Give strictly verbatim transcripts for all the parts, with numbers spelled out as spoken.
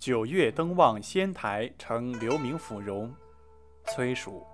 九月登望仙台，承刘铭府容。崔蜀。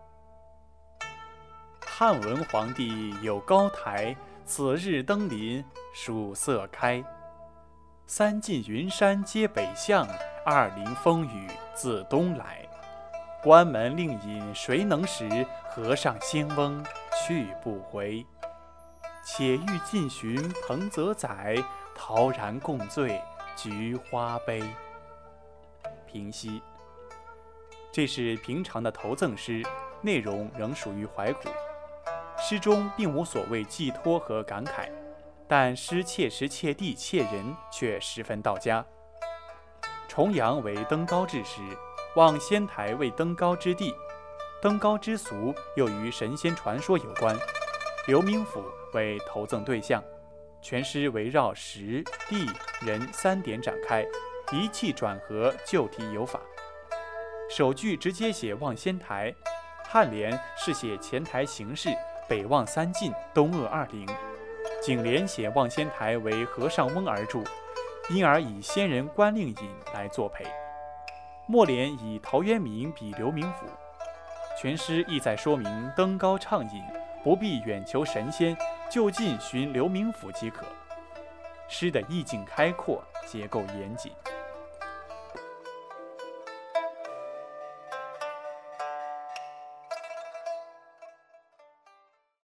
汉文皇帝有高台，此日登临，曙色开。三晋云山接北向，二陵风雨自东来。关门令尹谁能识？河上仙翁去不回。且欲尽寻彭泽载，陶然共醉菊花杯。平息。这是平常的投赠诗，内容仍属于怀古。诗中并无所谓寄托和感慨，但诗切时切地切人却十分到家。重阳为登高之时，望仙台为登高之地，登高之俗又与神仙传说有关。刘铭府为投赠对象，全诗围绕时、地、人三点展开，一气转合，就题有法。首句直接写望仙台，颔联是写前台形势，北望三晋，东扼二陵。颈联写望仙台为和尚翁而筑，因而以仙人关令尹来作陪。末联以陶渊明比刘铭府，全诗意在说明登高畅饮，不必远求神仙，就近寻刘铭府即可。诗的意境开阔，结构严谨。